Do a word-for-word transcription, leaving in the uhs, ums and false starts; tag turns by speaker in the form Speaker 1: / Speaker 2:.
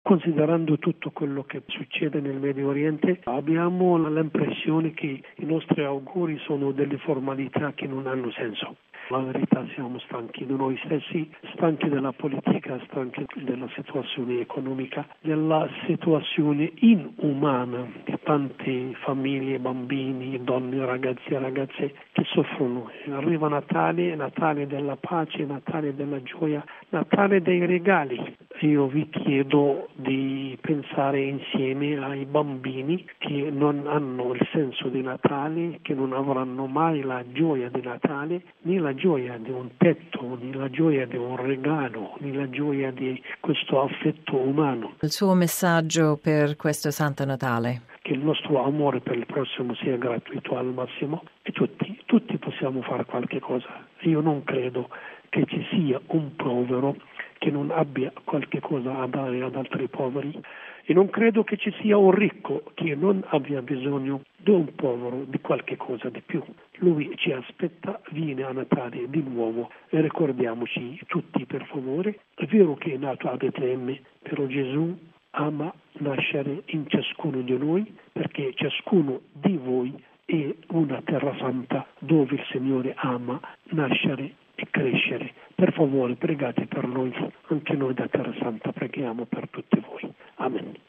Speaker 1: considerando tutto quello che succede nel Medio Oriente, abbiamo l'impressione che i nostri auguri sono delle formalità che non hanno senso. La verità, siamo stanchi di noi stessi, stanchi della politica, stanchi della situazione economica, della situazione inumana di tante famiglie, bambini, donne, ragazzi e ragazze che soffrono. Arriva Natale, Natale della pace, Natale della gioia, Natale dei regali. Io vi chiedo di pensare insieme ai bambini che non hanno il senso di Natale, che non avranno mai la gioia di Natale, né la gioia di un tetto, né la gioia di un regalo, né la gioia di questo affetto umano.
Speaker 2: Il suo messaggio per questo Santo Natale?
Speaker 1: Che il nostro amore per il prossimo sia gratuito al massimo e tutti, tutti possiamo fare qualche cosa. Io non credo che ci sia un povero che non abbia qualche cosa a dare ad altri poveri e non credo che ci sia un ricco che non abbia bisogno di un povero di qualche cosa di più. Lui ci aspetta, viene a Natale di nuovo e ricordiamoci tutti, per favore, è vero che è nato a Betlemme, però Gesù ama nascere in ciascuno di noi, perché ciascuno di voi è una terra santa dove il Signore ama nascere e crescere. Per favore, pregate per noi, anche noi da Terra Santa preghiamo per tutti voi. Amen.